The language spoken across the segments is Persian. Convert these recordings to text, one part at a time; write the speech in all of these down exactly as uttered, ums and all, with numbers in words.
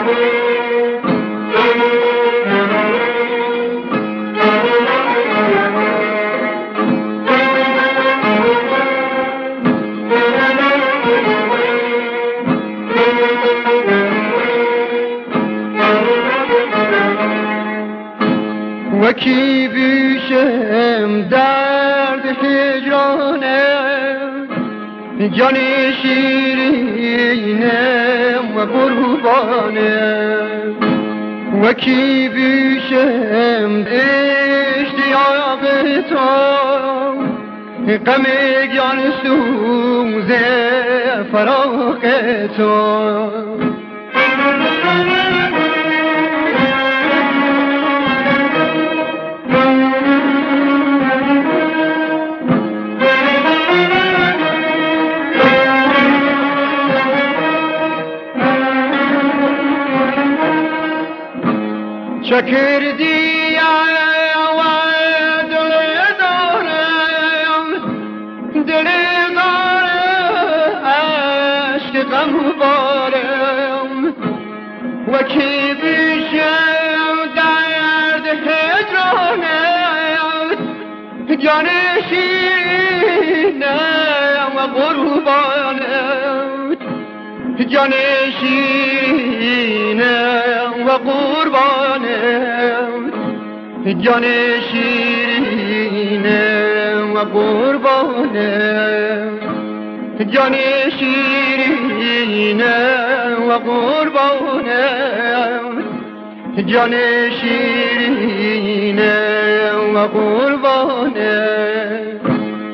وکی بیشم درد هجرانم جان شیرینم و قربانم وکی بیشم اشتیاق تو غم جان سوز فراق تو چکردی و دل دارم دل دارم عشق غم بارم وکی بیشم درد هجرانم جان شیرینم و قربانم جان شیرینم و قربانم جان شیرینم و قربانم جان شیرینم و قربانم جان شیرینم و قربانم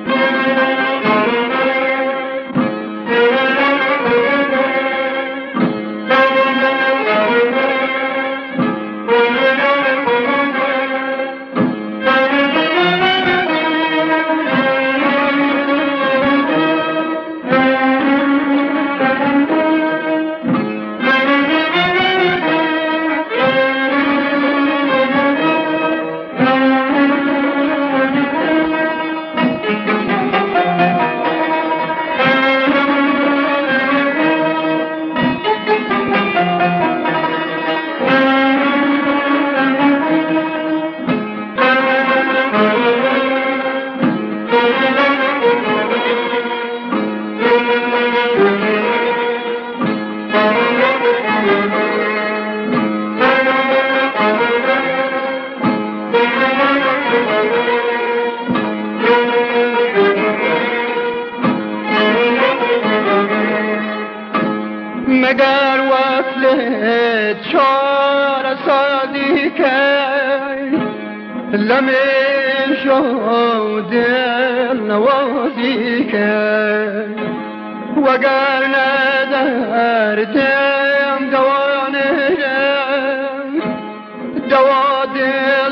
مگر وصل چار سازی کرد لمن شد دل نوازی کرد وگر ندردم دوانم دوا دل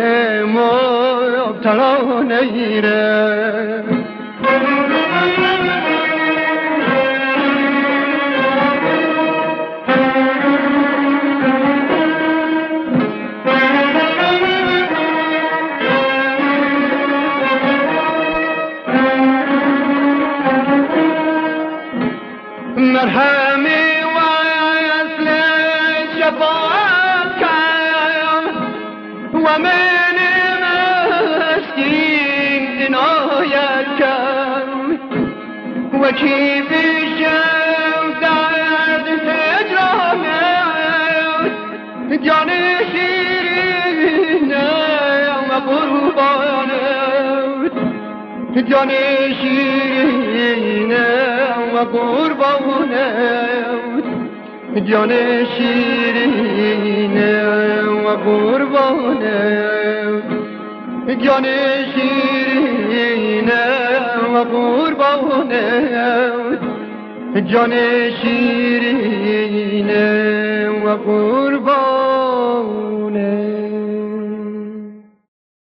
مبتلا نیرم مرهمی و اصل شفاعت کم و من مسکین عنایت کم و کی بیشم درد هجرانم جان شیرینم و قربانم جان شیرینم و قربانم جان شیرینم و قربانم جان شیرینم و قربانم جان شیرینم و قربانم